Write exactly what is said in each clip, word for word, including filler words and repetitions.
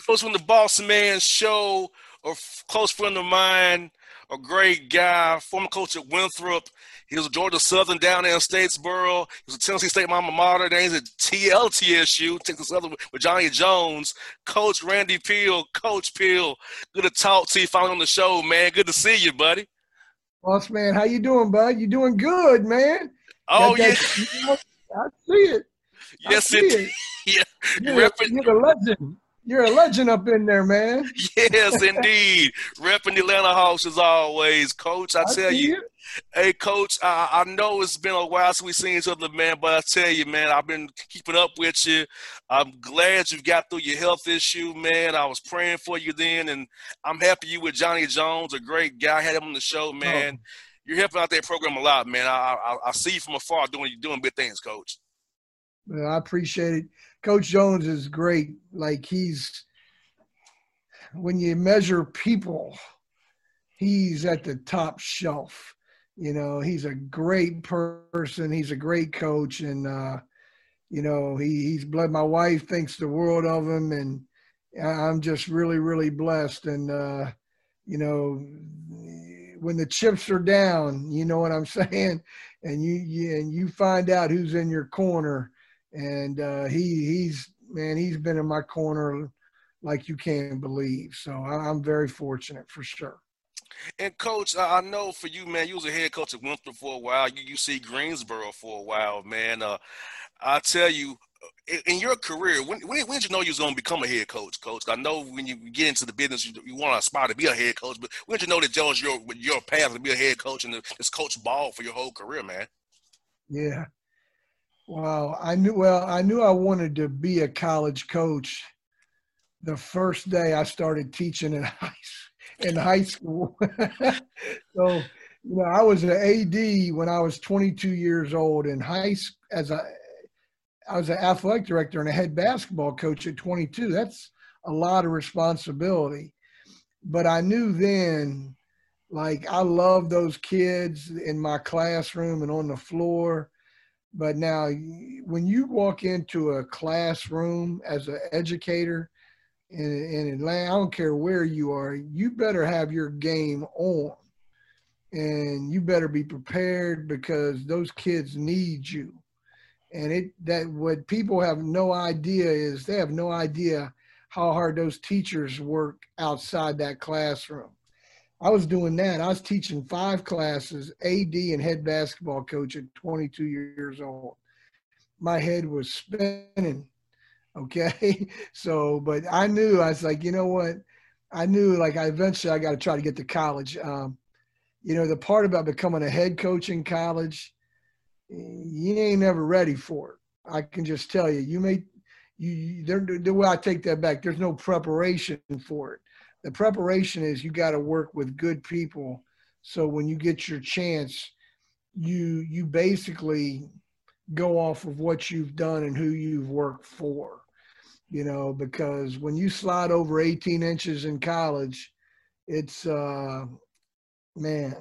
Coach from the Boss Man Show, a f- close friend of mine, a great guy, former coach at Winthrop. He was a Georgia Southern down there in Statesboro. He was a Tennessee State alma mater. Then he's at T L T S U, Texas Southern with Johnny Jones. Coach Randy Peel, Coach Peel, good to talk to you finally on the show, man. Good to see you, buddy. Boss man, how you doing, bud? You doing good, man. Oh, Got yeah. that, you know, I see it. Yes, I see it. it. Yeah. You're, Repping, you're a legend. You're a legend up in there, man. yes, indeed. Repping the Atlanta Hawks as always. Coach, I I tell see you. it. Hey, Coach, I, I know it's been a while since we've seen each other, man, but I tell you, man, I've been keeping up with you. I'm glad you got through your health issue, man. I was praying for you then, and I'm happy you with Johnny Jones, a great guy. I had him on the show, man. Oh. You're helping out that program a lot, man. I, I, I see you from afar doing doing big things, Coach. Well, I appreciate it. Coach Jones is great. Like, he's – when you measure people, he's at the top shelf. You know, he's a great person. He's a great coach. And, uh, you know, he, he's blessed. My wife thinks the world of him. And I'm just really, really blessed. And, uh, you know, when the chips are down, you know what I'm saying? And you, you and you find out who's in your corner. And uh, he he's, man, he's been in my corner like you can't believe. So I'm very fortunate for sure. And, Coach, I know for you, man, you was a head coach at Winthrop for a while. You, you see Greensboro for a while, man. Uh, I tell you, in, in your career, when, when, when did you know you was going to become a head coach, Coach? I know when you get into the business, you, you want to aspire to be a head coach, but when did you know that that was your, your path to be a head coach and to just coach ball for your whole career, man? Yeah. Well, I knew, well, I knew I wanted to be a college coach the first day I started teaching in high, in high school. So, you know, I was an A D when I was twenty-two years old in high school. As a, I was an athletic director and a head basketball coach at twenty-two. That's a lot of responsibility. But I knew then, like, I love those kids in my classroom and on the floor. But now when you walk into a classroom as an educator in, in Atlanta, I don't care where you are, you better have your game on. And you better be prepared because those kids need you. And it that what people have no idea is they have no idea how hard those teachers work outside that classroom. I was doing that. I was teaching five classes, A D and head basketball coach at twenty-two years old. My head was spinning, okay? So, but I knew, I was like, you know what? I knew, like, I eventually I got to try to get to college. Um, you know, the part about becoming a head coach in college, you ain't never ready for it. I can just tell you, you may, you, there, the way I take that back, there's no preparation for it. The preparation is you got to work with good people. So when you get your chance, you, you basically go off of what you've done and who you've worked for, you know, because when you slide over eighteen inches in college, it's, uh, man,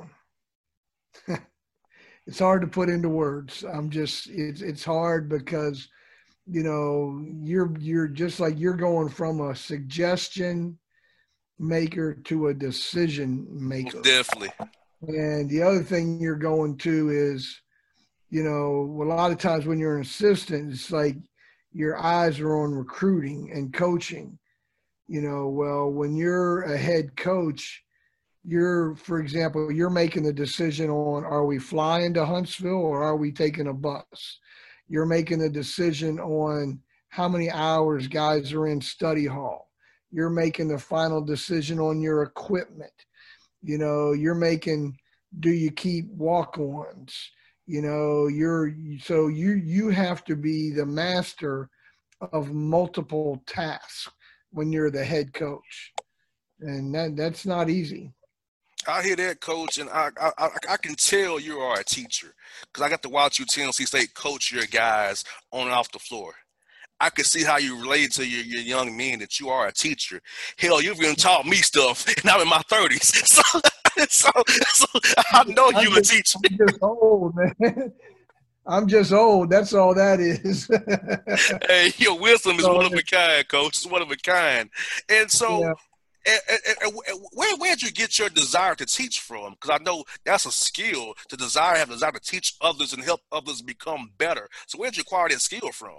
it's hard to put into words. I'm just, it's, it's hard because, you know, you're, you're just like, you're going from a suggestion maker to a decision maker. Definitely. And the other thing you're going to is, you know, a lot of times when you're an assistant, it's like your eyes are on recruiting and coaching. You know, well, when you're a head coach, you're, for example, you're making the decision on, are we flying to Huntsville or are we taking a bus? You're making the decision on how many hours guys are in study hall. You're making the final decision on your equipment. You know, you're making, do you keep walk-ons? You know, you're, so you, you have to be the master of multiple tasks when you're the head coach. And that that's not easy. I hear that, Coach, and I I, I can tell you are a teacher because I got to watch you Tennessee State coach your guys on and off the floor. I can see how you relate to your, your young men, that you are a teacher. Hell, you've even taught me stuff, and I'm in my thirties. So, so, so I know I'm you a just, teacher. I'm just old, man. I'm just old. That's all that is. Hey, your wisdom is So, one of a kind, coach. It's one of a kind. And so, yeah. and, and, and where where did you get your desire to teach from? Because I know that's a skill to desire, have a desire to teach others and help others become better. So where did you acquire that skill from?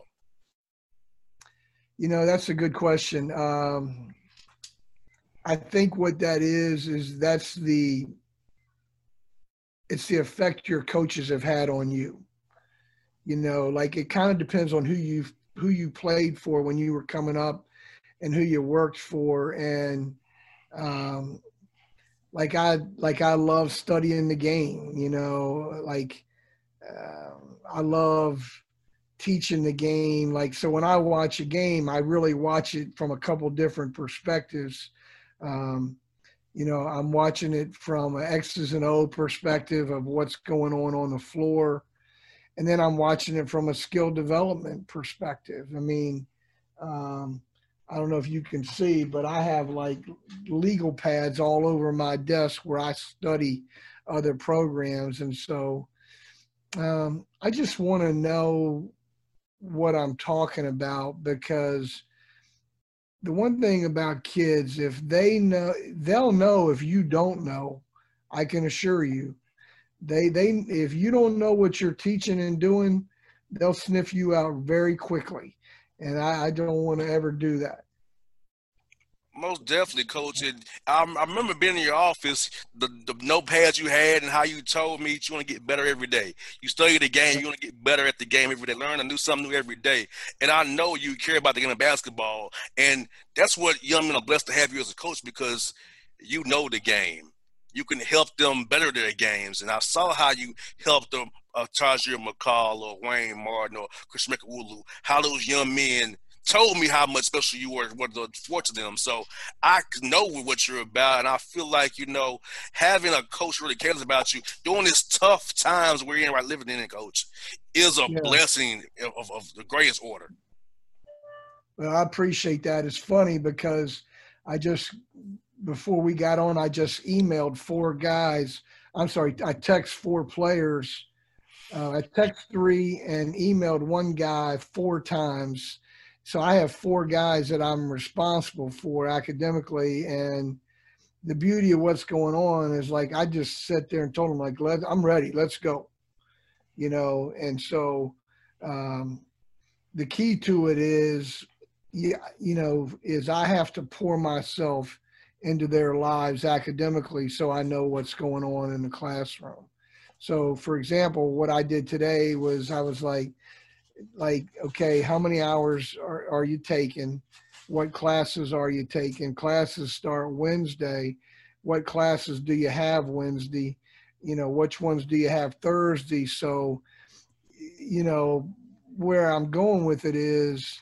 You know, that's a good question. Um, I think what that is is that's the it's the effect your coaches have had on you. You know, like it kind of depends on who you who you played for when you were coming up and who you worked for. And um, like I like I love studying the game. You know, like uh, I love teaching the game. Like so, when I watch a game, I really watch it from a couple different perspectives. Um, you know, I'm watching it from an X's and O perspective of what's going on on the floor. And then I'm watching it from a skill development perspective. I mean, um, I don't know if you can see, but I have like legal pads all over my desk where I study other programs. And so um, I just want to know what I'm talking about, because the one thing about kids, if they know, they'll know if you don't know. I can assure you, they they if you don't know what you're teaching and doing, they'll sniff you out very quickly, and I, I don't want to ever do that. Most definitely, coach. And I, I remember being in your office, the, the notepads you had, and how you told me you want to get better every day. You study the game, you want to get better at the game every day, learn and do something new every day. And I know you care about the game of basketball, and that's what young men are blessed to have you as a coach, because you know the game. You can help them better their games. And I saw how you helped them, uh, Tajir McCall or Wayne Martin or Chris Mekawulu, how those young men told me how much special you were, what the for to them. So I know what you're about, and I feel like, you know, having a coach really cares about you during these tough times we're in, right, living in, coach, is a Yeah. blessing of, of the greatest order. Well, I appreciate that. It's funny because I just before we got on, I just emailed four guys. I'm sorry, I text four players. Uh, I text three and emailed one guy four times. So I have four guys that I'm responsible for academically. And the beauty of what's going on is, like, I just sat there and told them, like, Let, I'm ready, let's go. You know, and so um, the key to it is, yeah, you know, is I have to pour myself into their lives academically so I know what's going on in the classroom. So, for example, what I did today was I was like, like, okay, how many hours are, are you taking? What classes are you taking? Classes start Wednesday. What classes do you have Wednesday? You know, which ones do you have Thursday? So, you know, where I'm going with it is,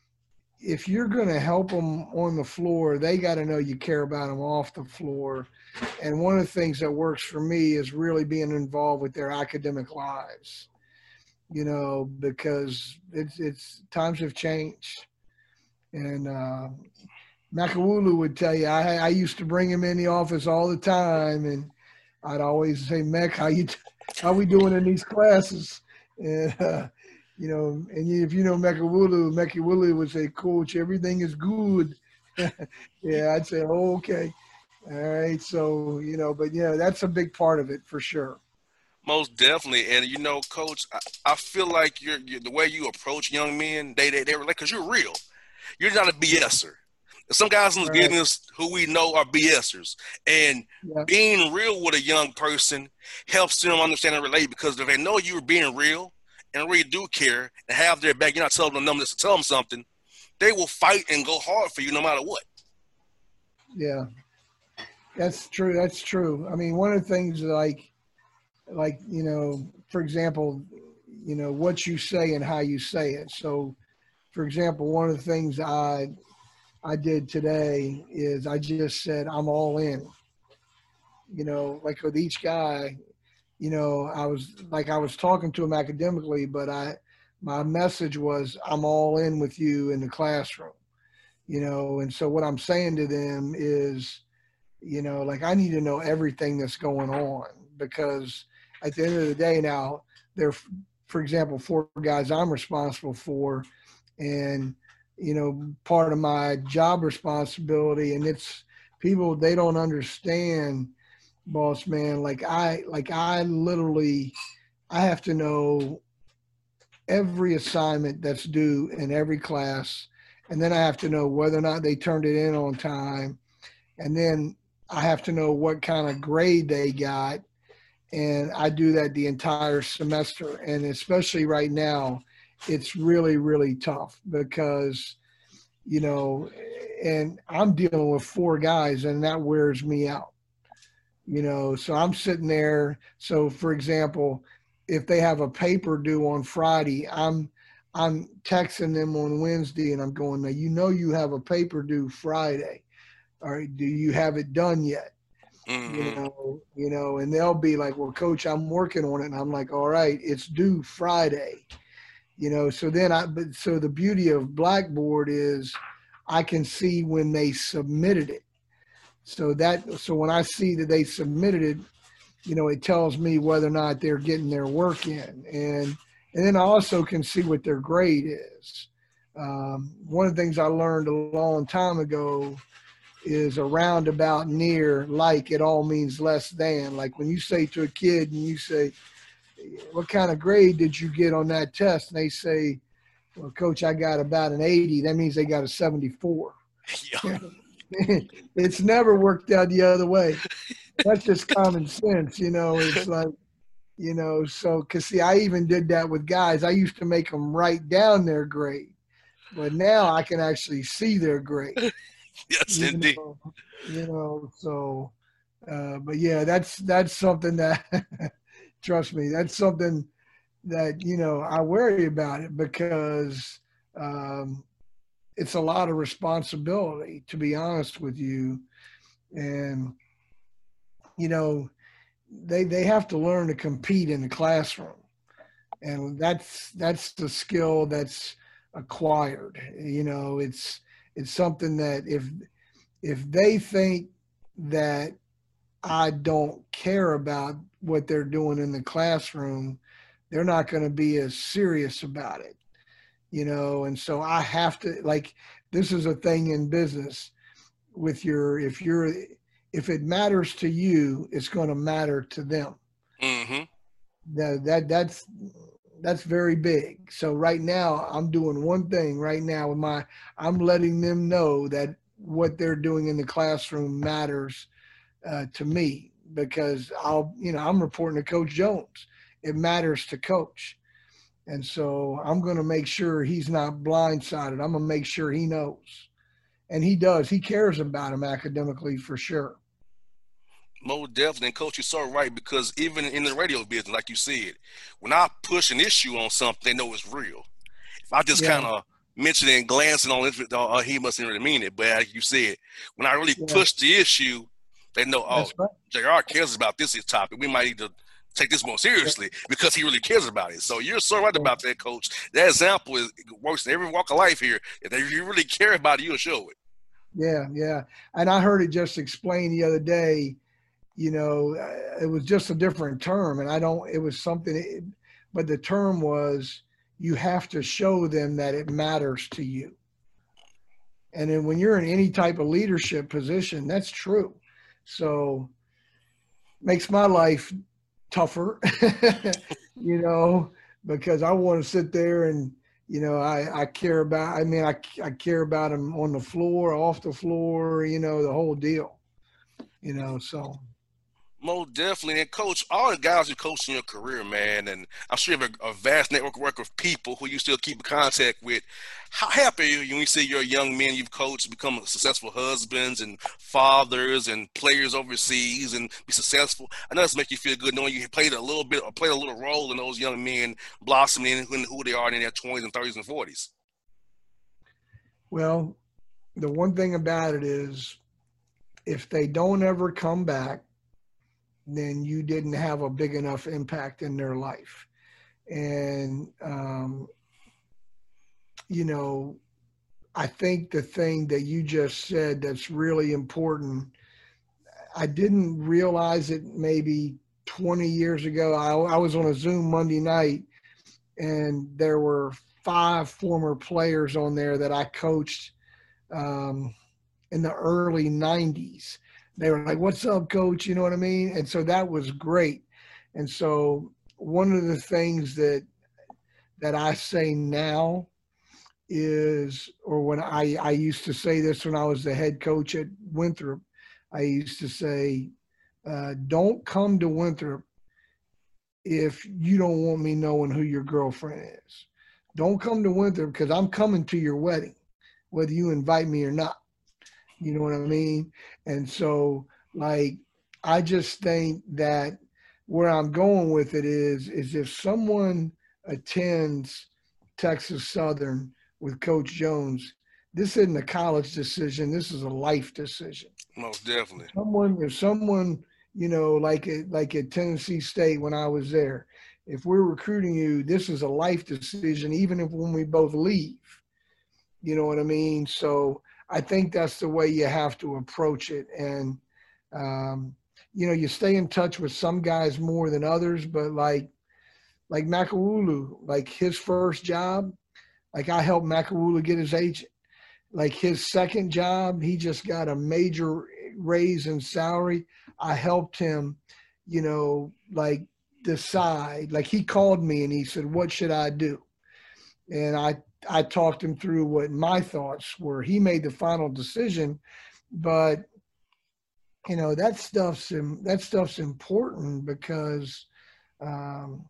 if you're going to help them on the floor, they got to know you care about them off the floor. And one of the things that works for me is really being involved with their academic lives, you know, because it's, it's times have changed. And uh, Makawulu would tell you, I, I used to bring him in the office all the time, and I'd always say, Mek, how you, how we doing in these classes? And, uh, you know, and if you know Mekawulu, Mekawulu would say, Coach, everything is good. Yeah, I'd say, oh, okay. All right. So, you know, but yeah, that's a big part of it for sure. Most definitely. And, you know, coach, I, I feel like you're, you're the way you approach young men, they, they, they relate, because you're real. You're not a BSer. Some guys in the Right. business who we know are BSers. And Yeah. being real with a young person helps them understand and relate, because if they know you're being real and really do care and have their back, you're not telling them numbers to tell them something, they will fight and go hard for you no matter what. Yeah, that's true. That's true. I mean, one of the things, like, like, you know, for example, you know, what you say and how you say it. So, for example, one of the things I, I did today is I just said, I'm all in, you know, like with each guy. You know, I was like, I was talking to him academically, but I, my message was, I'm all in with you in the classroom, you know? And so what I'm saying to them is, you know, like, I need to know everything that's going on, because at the end of the day now, they're, for example, four guys I'm responsible for, and you know, part of my job responsibility, and it's people they don't understand, boss man. Like I, like I literally, I have to know every assignment that's due in every class, and then I have to know whether or not they turned it in on time, and then I have to know what kind of grade they got, and I do that the entire semester. And especially right now, it's really, really tough because, you know, and I'm dealing with four guys, and that wears me out, you know. So I'm sitting there. So, for example, if they have a paper due on Friday, I'm I'm texting them on Wednesday, and I'm going, now, you know, you have a paper due Friday. All right, do you have it done yet? Mm-hmm. You know, you know, and they'll be like, well, coach, I'm working on it. And I'm like, all right, it's due Friday. You know, so then I, but so the beauty of Blackboard is I can see when they submitted it. So that, so when I see that they submitted it, you know, it tells me whether or not they're getting their work in. And, and then I also can see what their grade is. Um, one of the things I learned a long time ago is around, about, near, like, it all means less than. Like when you say to a kid and you say, what kind of grade did you get on that test? And they say, well, coach, I got about an eighty. That means they got a seventy-four. Yeah. It's never worked out the other way. That's just common sense. You know, it's like, you know, so, cause see, I even did that with guys. I used to make them write down their grade, but now I can actually see their grade. Yes, you indeed. Know, you know, so, uh, but yeah, that's, that's something that, trust me, that's something that, you know, I worry about it because um, it's a lot of responsibility, to be honest with you. And, you know, they, they have to learn to compete in the classroom. And that's, that's the skill that's acquired. You know, it's, it's something that if, if they think that I don't care about what they're doing in the classroom, they're not going to be as serious about it, you know. And so I have to, like, this is a thing in business with your, if you're, if it matters to you, it's going to matter to them. Mm-hmm. That, that, that's, that's very big. So right now I'm doing one thing right now with my, I'm letting them know that what they're doing in the classroom matters uh, to me, because I'll, you know, I'm reporting to Coach Jones. It matters to Coach. And so I'm going to make sure he's not blindsided. I'm going to make sure he knows. And he does. He cares about him academically for sure. Most definitely. And Coach, you're so right, because even in the radio business, like you said, when I push an issue on something, they know it's real. If I just Yeah. kind of mention it and glancing on it, uh, he mustn't really mean it. But like you said, when I really Yeah. push the issue, they know, oh, That's right. J R cares about this topic. We might need to take this more seriously because he really cares about it. So you're so right about that, Coach. That example is works in every walk of life here. If you really care about it, you'll show it. Yeah, yeah. And I heard it just explained the other day. You know, it was just a different term, and I don't. It was something, but the term was you have to show them that it matters to you. And then when you're in any type of leadership position, that's true. So makes my life tougher, you know, because I want to sit there and, you know, I, I care about, I mean, I, I care about them on the floor, off the floor, you know, the whole deal, you know, so. Most definitely. And Coach, all the guys you coached in your career, man, and I'm sure you have a, a vast network of people who you still keep in contact with. How happy are you when you see your young men you've coached become successful husbands and fathers and players overseas and be successful? I know this makes you feel good knowing you played a little bit or played a little role in those young men blossoming into who they are in their twenties and thirties and forties. Well, the one thing about it is if they don't ever come back, then you didn't have a big enough impact in their life. And, um, you know, I think the thing that you just said that's really important, I didn't realize it maybe twenty years ago. I, I was on a Zoom Monday night, and there were five former players on there that I coached um, in the early nineties. They were like, "What's up, coach?" You know what I mean? And so that was great. And so one of the things that that I say now is, or when I, I used to say this when I was the head coach at Winthrop, I used to say, uh, don't come to Winthrop if you don't want me knowing who your girlfriend is. Don't come to Winthrop because I'm coming to your wedding, whether you invite me or not. You know what I mean? And so, like, I just think that where I'm going with it is, is if someone attends Texas Southern with Coach Jones, this isn't a college decision. This is a life decision. Most definitely. Someone, if someone, you know, like at, like at Tennessee State when I was there, if we're recruiting you, this is a life decision, even if when we both leave. You know what I mean? So I think that's the way you have to approach it. And, um, you know, you stay in touch with some guys more than others, but like, like Makawulu, like his first job, like I helped Makawulu get his agent. Like his second job, he just got a major raise in salary. I helped him, you know, like decide. Like he called me and he said, "What should I do?" And I I talked him through what my thoughts were. He made the final decision, but you know that stuff's that stuff's important because, um,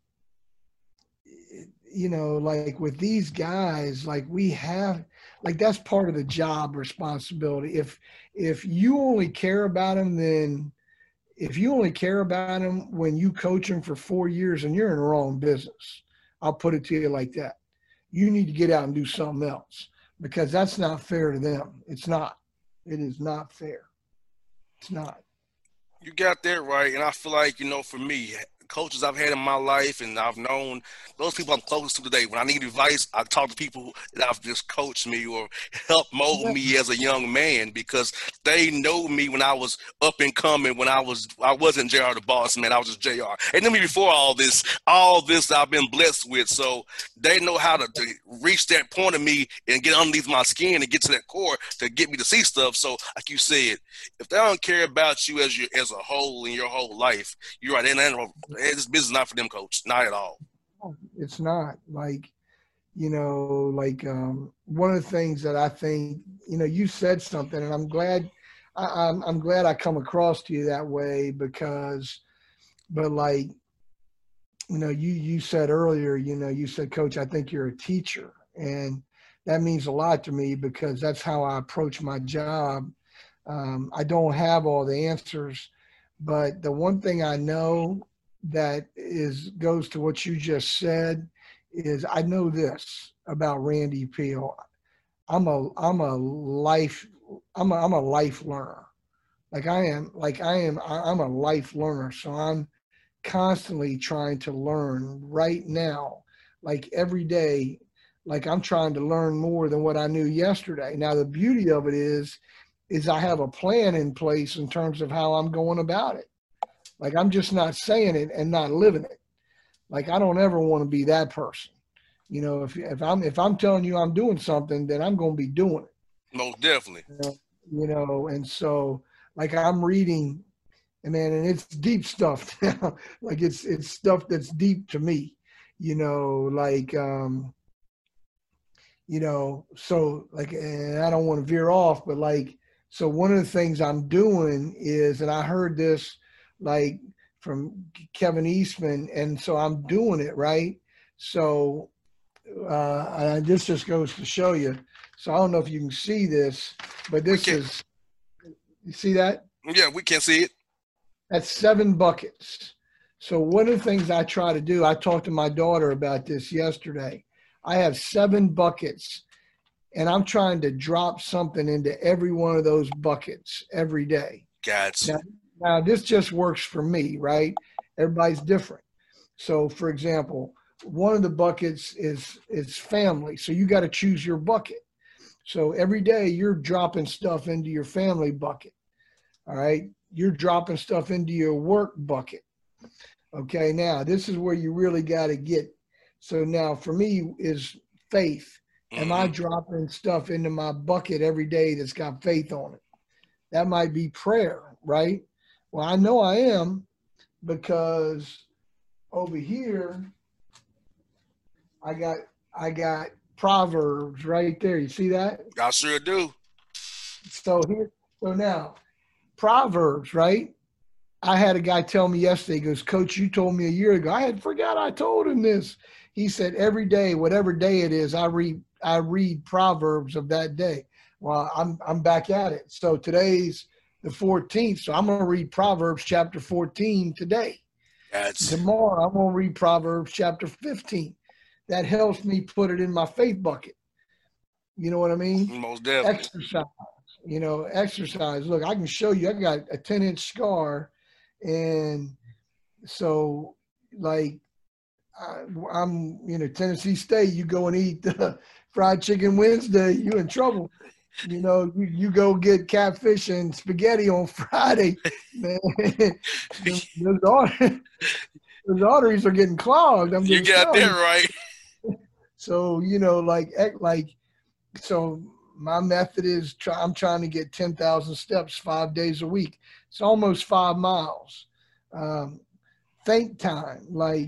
you know, like with these guys, like we have, like that's part of the job responsibility. If if you only care about them, then if you only care about them when you coach them for four years, and you're in the wrong business. I'll put it to you like that. You need to get out and do something else because that's not fair to them. It's not. It is not fair. It's not. You got that right. And I feel like, you know, for me, coaches I've had in my life and I've known, those people I'm closest to today, when I need advice, I talk to people that have just coached me or helped mold me as a young man because they know me when I was up and coming, when I was, I wasn't J R the boss man, I was just J R. And then me before all this, all this I've been blessed with. So they know how to, to reach that point of me and get underneath my skin and get to that core to get me to see stuff. So like you said, if they don't care about you as you as a whole in your whole life, you're right. And this business is not for them, coach. Not at all. It's not. Like, you know, like um, one of the things that I think, you know, you said something, and I'm glad, I, I'm I'm glad I come across to you that way because, but like, you know, you you said earlier, you know, you said, Coach, I think you're a teacher, and that means a lot to me because that's how I approach my job. Um, I don't have all the answers, but the one thing I know that is goes to what you just said is I know this about Randy Peel. I'm a I'm a life I'm a, I'm a life learner. Like I am like I am I'm a life learner. So I'm constantly trying to learn right now. Like every day, like I'm trying to learn more than what I knew yesterday. Now the beauty of it is is I have a plan in place in terms of how I'm going about it. Like I'm just not saying it and not living it. Like I don't ever want to be that person. You know, if if I'm if I'm telling you I'm doing something, then I'm going to be doing it. Most definitely. You know, you know, and so like I'm reading, and man, and it's deep stuff. Like it's it's stuff that's deep to me. You know, like um, you know, so like, and I don't want to veer off, but like. So one of the things I'm doing is, and I heard this like from Kevin Eastman, and so I'm doing it, right? So uh, this just goes to show you. So I don't know if you can see this, but this is, you see that? Yeah, we can see it. That's seven buckets. So one of the things I try to do, I talked to my daughter about this yesterday. I have seven buckets. And I'm trying to drop something into every one of those buckets every day. Gotcha. Now, now, this just works for me, right? Everybody's different. So, for example, one of the buckets is is family. So you got to choose your bucket. So every day you're dropping stuff into your family bucket. All right. You're dropping stuff into your work bucket. Okay. Now, this is where you really got to get So now for me is faith. Am I Mm-hmm. dropping stuff into my bucket every day that's got faith on it? That might be prayer, right? Well, I know I am because over here I got I got Proverbs right there. You see that? I sure do. So here, so now Proverbs, right? I had a guy tell me yesterday, he goes, Coach, you told me a year ago. I had forgot I told him this. He said, every day, whatever day it is, I read I read Proverbs of that day. Well, I'm I'm back at it. So today's the fourteenth. So I'm gonna read Proverbs chapter fourteen today. That's Tomorrow I'm gonna read Proverbs chapter fifteen. That helps me put it in my faith bucket. You know what I mean? most definitely. Exercise. You know, exercise. Look, I can show you. I got a ten inch scar. And so, like, I, I'm, you know, Tennessee State, you go and eat uh, fried chicken Wednesday, you in trouble. You know, you, you go get catfish and spaghetti on Friday, man. those, arteries, those arteries are getting clogged. I'm You just got that telling you. right. So, you know, like, like, so my method is try, I'm trying to get ten thousand steps five days a week. It's almost five miles. Um, think time, like,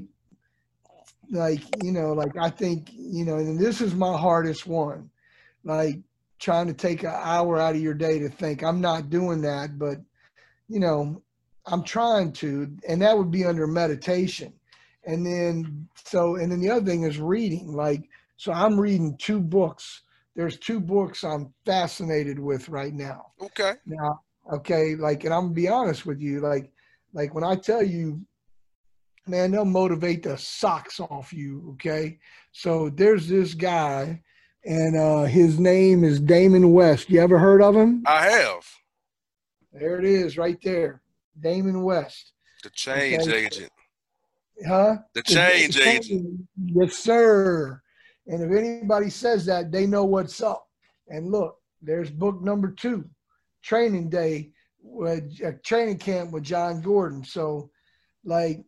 like, you know, like I think, you know, and this is my hardest one, like trying to take an hour out of your day to think. I'm not doing that, but, you know, I'm trying to, and that would be under meditation. And then, so, and then the other thing is reading, like, so I'm reading two books. There's two books I'm fascinated with right now. Okay. Now, okay, like, and I'm gonna be honest with you, like, like when I tell you, man, they'll motivate the socks off you. Okay, so there's this guy, and uh, his name is Damon West. You ever heard of him? I have. There it is, right there, Damon West. The change Okay. agent. Huh? The change agent. Yes, sir. And if anybody says that, they know what's up. And look, there's book number two, Training Day, with a training camp with John Gordon. So, like,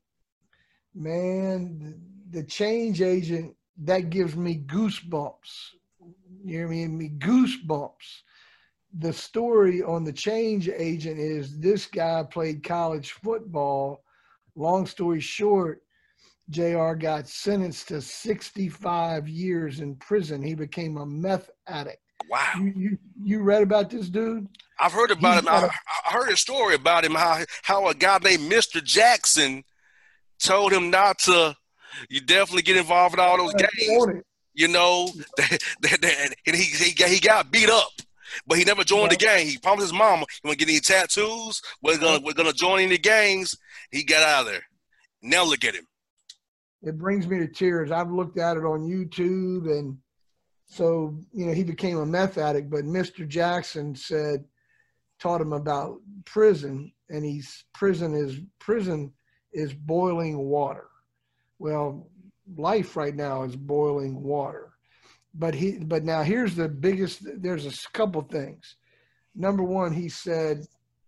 man, the change agent, that gives me goosebumps. You know what I mean? Me goosebumps. The story on the change agent is this guy played college football. Long story short, J R got sentenced to sixty-five years in prison. He became a meth addict. Wow. You you, you read about this dude? I've heard about He's him. I, got a- I heard a story about him, how, how a guy named Mister Jackson told him not to, you definitely get involved in all those games. You know, that, that, that, and he, he, he got beat up, but he never joined Yeah. the gang. He promised his mama, he want to get any tattoos, we're gonna we're gonna join any gangs. He got out of there. Now look at him. It brings me to tears. I've looked at it on YouTube, and so, you know, he became a meth addict, but Mister Jackson said, taught him about prison, and he's prison is prison is boiling water. Well, life right now is boiling water. But he but now here's the biggest, there's a couple things. Number one, he said,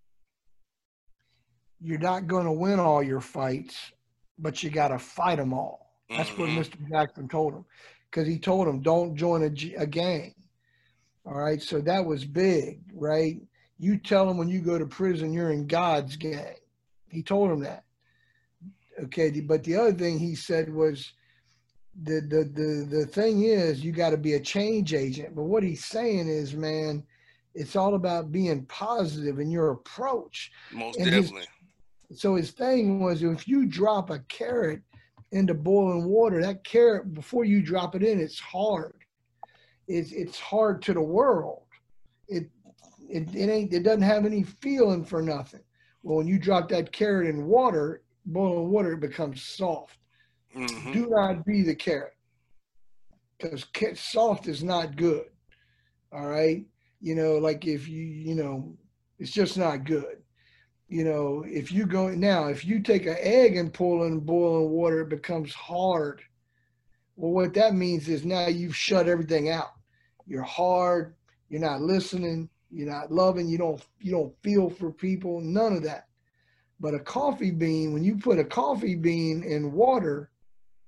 you're not going to win all your fights, but you got to fight them all. That's Mm-hmm. what Mister Jackson told him, because he told him, don't join a, a gang. All right, so that was big, right? You tell him when you go to prison, you're in God's gang. He told him that. Okay, but the other thing he said was, the the the, the thing is, you got to be a change agent. But what he's saying is, man, it's all about being positive in your approach. Most And his- definitely. So his thing was, if you drop a carrot into boiling water, that carrot, before you drop it in, it's hard. It's it's hard to the world. It it it ain't it doesn't have any feeling for nothing. Well, when you drop that carrot in water, boiling water, it becomes soft. Mm-hmm. Do not be the carrot, because soft is not good. All right, you know, like if you you know, it's just not good. You know, if you go now, if you take an egg and pull in boiling water, it becomes hard. Well, what that means is now you've shut everything out. You're hard. You're not listening. You're not loving. You don't. You don't feel for people. None of that. But a coffee bean, when you put a coffee bean in water,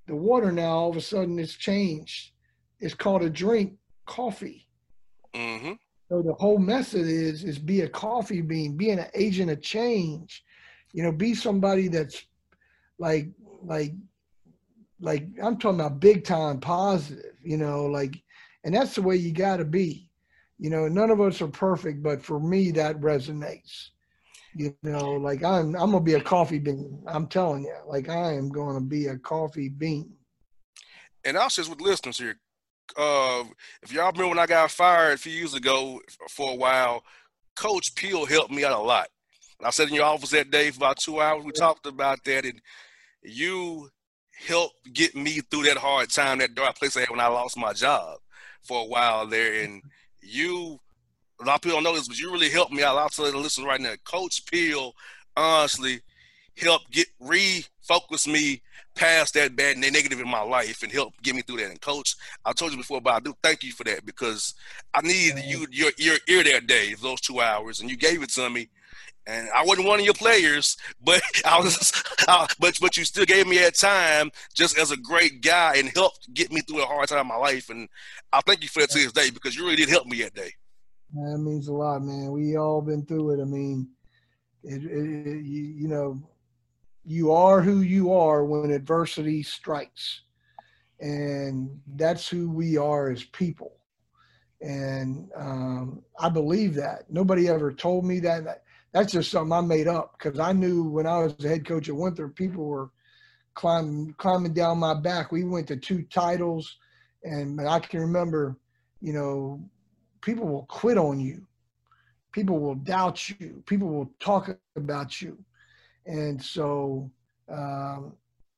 the water now all of a sudden it's changed. It's called a drink, coffee. Mm-hmm. So the whole method is is be a coffee bean, be an agent of change. You know, be somebody that's like like like I'm talking about big time positive, you know, like, and that's the way you got to be. You know, none of us are perfect, but for me, that resonates. You know, like I'm, I'm gonna be a coffee bean. I'm telling you, like I am going to be a coffee bean. And I'll share with listeners here. Uh, if y'all remember when I got fired a few years ago for a while, Coach Peel helped me out a lot. I sat in your office that day for about two hours. We talked about that, and you helped get me through that hard time, that dark place I had when I lost my job for a while there. And you, a lot of people don't know this, but you really helped me out. I'll tell you to listen right now. Coach Peel, honestly, helped get refocus me past that bad and negative in my life and help get me through that. And Coach, I told you before, but I do thank you for that because I needed you, your, your ear that day, those two hours, and you gave it to me. And I wasn't one of your players, but I was, uh, but but you still gave me that time just as a great guy and helped get me through a hard time in my life. And I thank you for that to this day because you really did help me that day. That means a lot, man. We all been through it. I mean, it, it, it, you, you know, you are who you are when adversity strikes, and that's who we are as people. And um, I believe that. Nobody ever told me that. That's just something I made up because I knew when I was the head coach at Winthrop, people were climbing climbing down my back. We went to two titles, and I can remember, you know, people will quit on you. People will doubt you. People will talk about you. And so um,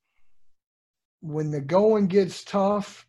when the going gets tough,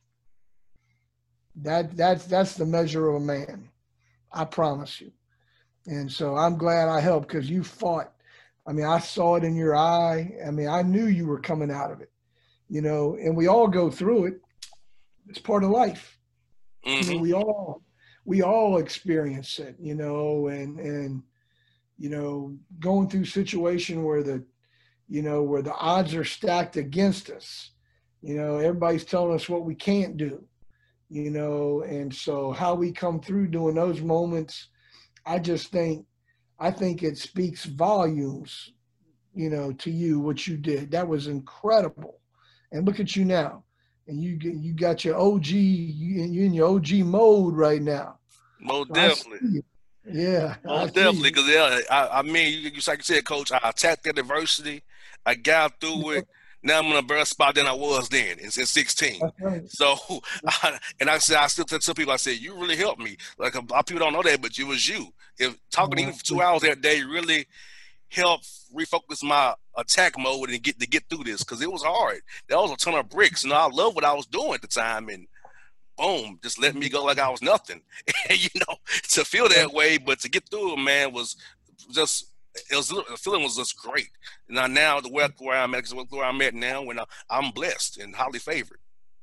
that that's that's the measure of a man. I promise you. And so I'm glad I helped because you fought. I mean, I saw it in your eye. I mean, I knew you were coming out of it, you know, and we all go through it. It's part of life. Mm-hmm. I mean, we all, we all experience it, you know, and, and, you know, going through a situation where the, you know, where the odds are stacked against us, you know, everybody's telling us what we can't do, you know, and so how we come through during those moments, I just think, I think it speaks volumes, you know, to you, what you did. That was incredible. And look at you now. And you you got your O G, you, you're in your O G mode right now. Most so definitely. Yeah. Most definitely. Because, yeah, I, I mean, you, you like you said, Coach, I attacked that adversity. I got through it. Now I'm in a better spot than I was then in, in sixteen. Right. So, I, and I said, I still tell people, I said, you really helped me. Like, a lot of people don't know that, but it was you. If talking to you for two hours that day really helped refocus my attack mode and get to get through this because it was hard. That was a ton of bricks. And I love what I was doing at the time. And boom, just let me go like I was nothing. And, you know, to feel that way, but to get through it, man, was just – it was the feeling was just great. Now, now the where, where I'm at, where I'm at now, when I, I'm blessed and highly favored.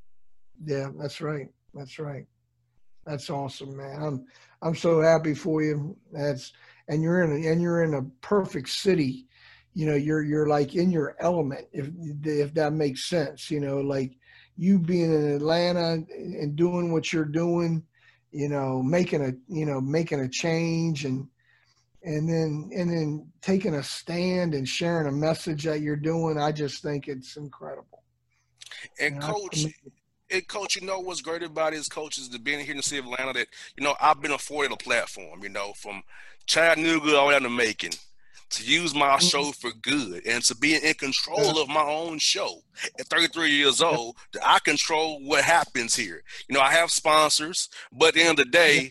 Yeah, that's right. That's right. That's awesome, man. I'm I'm so happy for you. That's and you're in a, and you're in a perfect city. You know, you're you're like in your element, if if that makes sense. You know, like you being in Atlanta and doing what you're doing. You know, making a you know making a change and. And then, and then taking a stand and sharing a message that you're doing, I just think it's incredible. And, and Coach, and Coach, you know what's great about his coaches to being here in the city of Atlanta that, you know, I've been afforded a platform, you know, from Chattanooga all the way down to Macon, to use my show for good and to be in control of my own show at thirty-three years old. I control what happens here. You know, I have sponsors, but at the end of the day,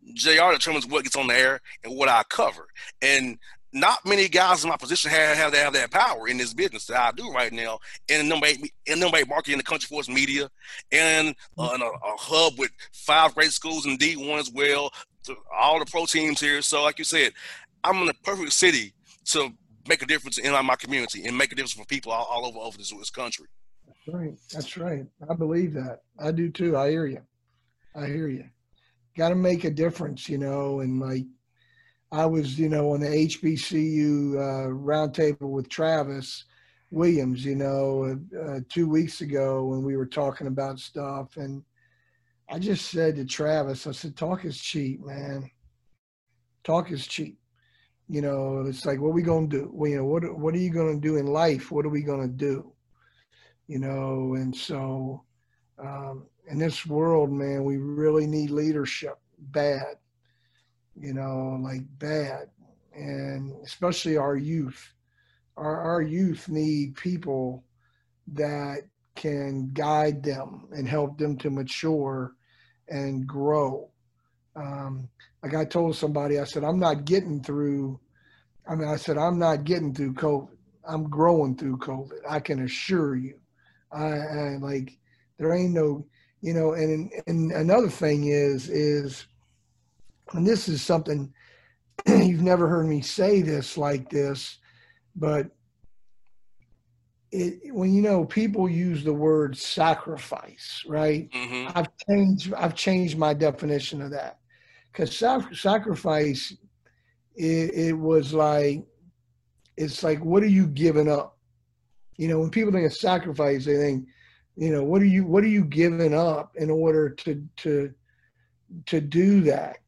J R determines what gets on the air and what I cover. And not many guys in my position have, have, have that power in this business that I do right now. And number eight, and number eight marketing in the country for us media and, uh, and a, a hub with five great schools in D one as well, all the pro teams here. So like you said, I'm in the perfect city to make a difference in my community and make a difference for people all, all over, over this, this country. That's right. That's right. I believe that. I do too. I hear you. I hear you. Got to make a difference, you know, and like I was, you know, on the H B C U uh, roundtable with Travis. Williams, you know, uh, two weeks ago when we were talking about stuff. And I just said to Travis, I said, talk is cheap, man. Talk is cheap. You know, it's like, what are we going to do? Well, you know, what, what are you going to do in life? What are we going to do? You know, and so um, in this world, man, we really need leadership bad, you know, like bad. And especially our youth. Our, our youth need people that can guide them and help them to mature and grow. Um, like I told somebody, I said, I'm not getting through, I mean, I said, I'm not getting through COVID. I'm growing through COVID. I can assure you. I, I like, there ain't no, you know, and, and another thing is, is, and this is something you've never heard me say this like this, but it, when, you know, people use the word sacrifice, right? Mm-hmm. I've changed, I've changed my definition of that. Because sac- sacrifice, it, it was like, it's like, what are you giving up? You know, when people think of sacrifice, they think, you know, what are you, what are you giving up in order to, to, to do that?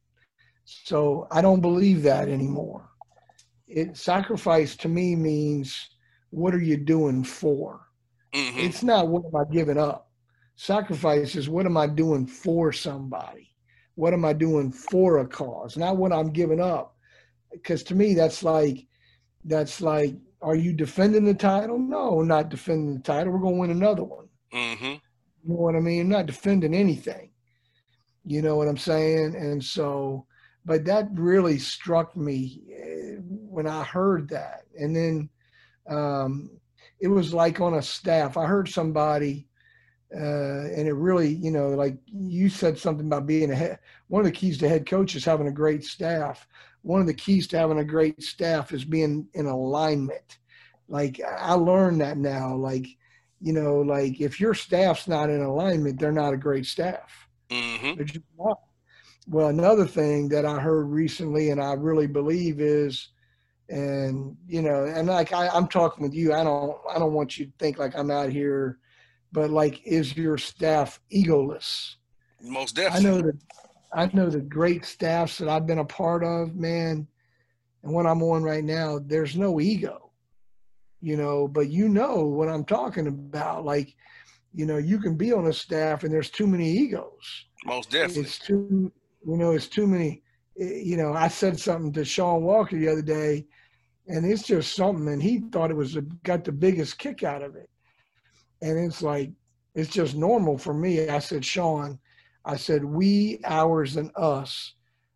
So I don't believe that anymore. It sacrifice to me means, what are you doing for? Mm-hmm. It's not what am I giving up. Sacrifice is what am I doing for somebody? What am I doing for a cause? Not what I'm giving up. Because to me, that's like, that's like, are you defending the title? No, we're not defending the title. We're going to win another one. Mm-hmm. You know what I mean? I'm not defending anything. You know what I'm saying? And so, but that really struck me when I heard that. And then um, it was like on a staff. I heard somebody, uh, and it really, you know, like you said something about being a head. One of the keys to head coach is having a great staff. One of the keys to having a great staff is being in alignment. Like I learned that now. Like, you know, like if your staff's not in alignment, they're not a great staff. Mm-hmm. They're just not. Well, another thing that I heard recently, and I really believe is, and you know, and like I, I'm talking with you, I don't, I don't want you to think like I'm out here, but like, is your staff egoless? Most I definitely. know that, I know the great staffs that I've been a part of, man, and what I'm on right now, there's no ego, you know, but you know what I'm talking about. Like, you know, you can be on a staff and there's too many egos. Most definitely. It's too, you know, it's too many. You know, I said something to Sean Walker the other day, and it's just something, and he thought it was a, got the biggest kick out of it. And it's like, it's just normal for me. I said, Sean, I said, we, ours, and us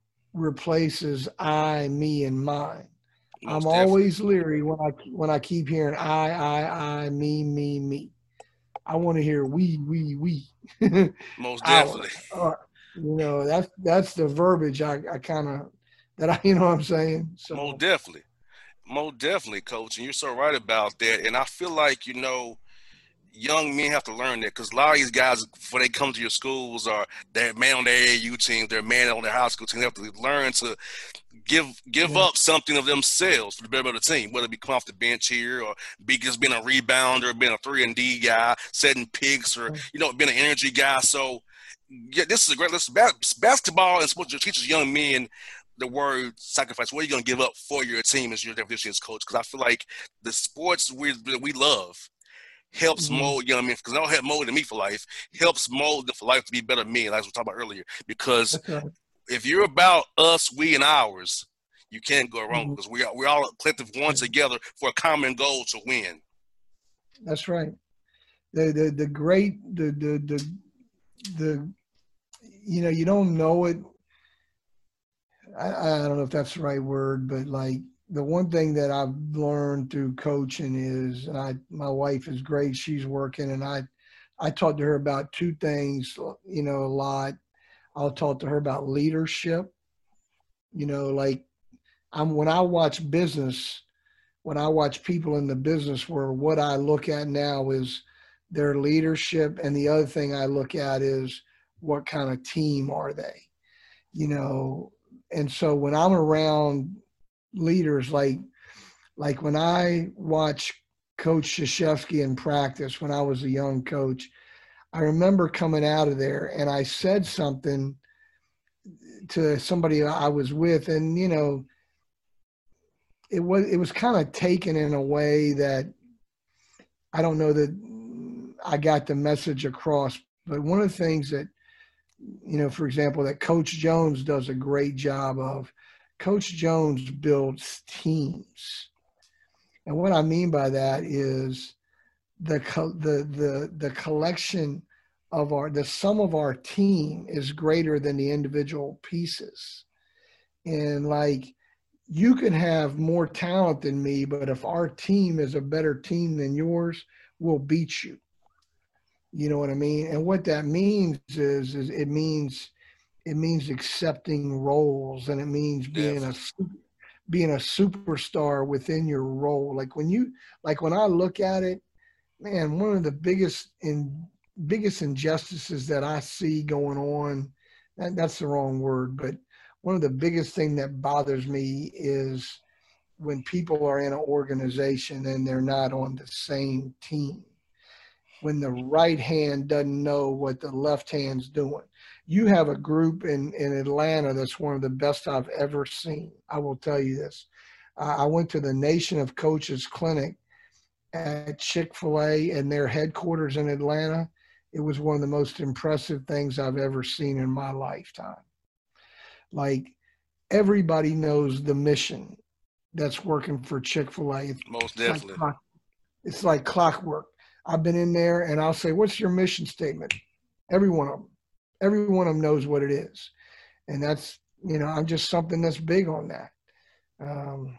replaces I, me, and mine. Most I'm definitely. always leery when I when I keep hearing I, I, I, me, me, me. I want to hear we, we, we. Most Our, definitely. our. You know, that's that's the verbiage I, I kind of that I you know what I'm saying. Most So definitely. Most definitely, coach. And you're so right about that. And I feel like, you know, young men have to learn that because a lot of these guys, before they come to your schools, or they're man on their A A U team, they're man on their high school team, they have to learn to give give yeah, up something of themselves for the betterment of the team, whether it be come off the bench here or be just being a rebounder, being a three and D guy, setting picks, or you know, being an energy guy. So yeah, this is a great. This basketball and sports teaches young men the word sacrifice. What are you going to give up for your team as your definition as coach? Because I feel like the sports we we love helps mm-hmm. mold young men, because they don't help mold me for life, helps mold them for life to be better men, like we talked about earlier. Because right. if you're about us, we, and ours, you can't go wrong, Mm-hmm. because we are we're all a collective one together for a common goal to win. That's right. The the the great the the the the you know, you don't know it. I, I don't know if that's the right word, but like the one thing that I've learned through coaching is, and I, my wife is great. She's working, and I, I talked to her about two things, you know, a lot. I'll talk to her about leadership. You know, like I'm when I watch business, when I watch people in the business world, what I look at now is their leadership, and the other thing I look at is what kind of team are they, you know. And so when I'm around leaders, like like when I watch Coach Krzyzewski in practice when I was a young coach. I remember coming out of there and I said something to somebody I was with, and, you know, it was, it was kind of taken in a way that I don't know that I got the message across. But one of the things that, you know, for example, that Coach Jones does a great job of, Coach Jones builds teams. And what I mean by that is the the the the collection of our, the sum of our team is greater than the individual pieces. And like, you can have more talent than me, but if our team is a better team than yours, we'll beat you. You know what I mean? And what that means is, is it means, it means accepting roles, and it means being a, being a superstar within your role. Like when you, like when I look at it, man, one of the biggest in biggest injustices that I see going on, and that's the wrong word, but one of the biggest thing that bothers me is when people are in an organization and they're not on the same team. When the right hand doesn't know what the left hand's doing. You have a group in, in Atlanta that's one of the best I've ever seen. I will tell you this. Uh, I went to the Nation of Coaches Clinic at Chick-fil-A and their headquarters in Atlanta. It was one of the most impressive things I've ever seen in my lifetime. Like, everybody knows the mission that's working for Chick-fil-A. Most it's definitely. Like, it's like clockwork. I've been in there and I'll say, what's your mission statement? Every one of them. Every one of them knows what it is. And that's, you know, I'm just something that's big on that. Um,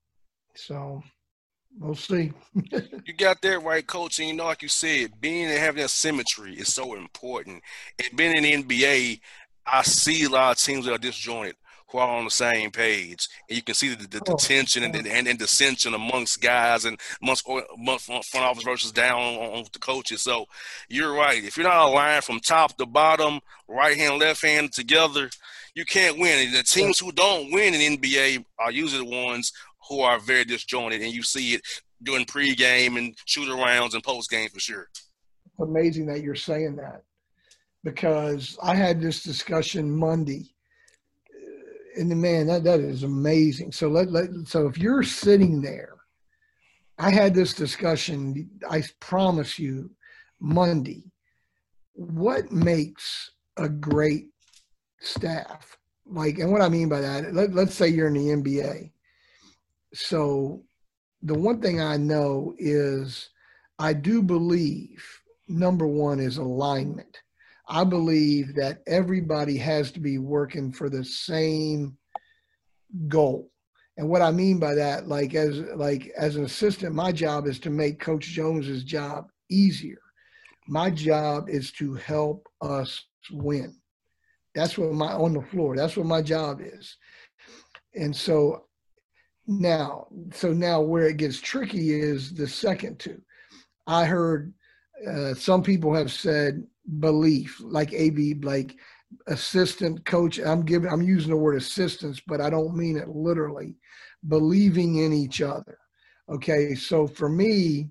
so we'll see. You got that right, Coach. And, you know, like you said, being and having that symmetry is so important. And being in the N B A, I see a lot of teams that are disjointed, who are on the same page. And you can see the, the, the Oh, tension and, and, and dissension amongst guys and amongst, amongst front office versus down on, on the coaches. So you're right. If you're not aligned from top to bottom, right hand, left hand together, you can't win. And the teams who don't win in the N B A are usually the ones who are very disjointed. And you see it during pregame and shoot-arounds and post-game for sure. It's amazing that you're saying that, because I had this discussion Monday. And man, that, that is amazing. So let, let so if you're sitting there, I had this discussion, I promise you, Monday. What makes a great staff? Like, and what I mean by that, let, let's say you're in the N B A. So the one thing I know is I do believe, number one is alignment. I believe that everybody has to be working for the same goal. And what I mean by that, like as like as an assistant, my job is to make Coach Jones's job easier. My job is to help us win. That's what my on the floor. That's what my job is. And so now, so now where it gets tricky is the second two. I heard uh, some people have said belief, like A B, like assistant coach. I'm giving, I'm using the word assistants, but I don't mean it literally. Believing in each other. Okay, so for me,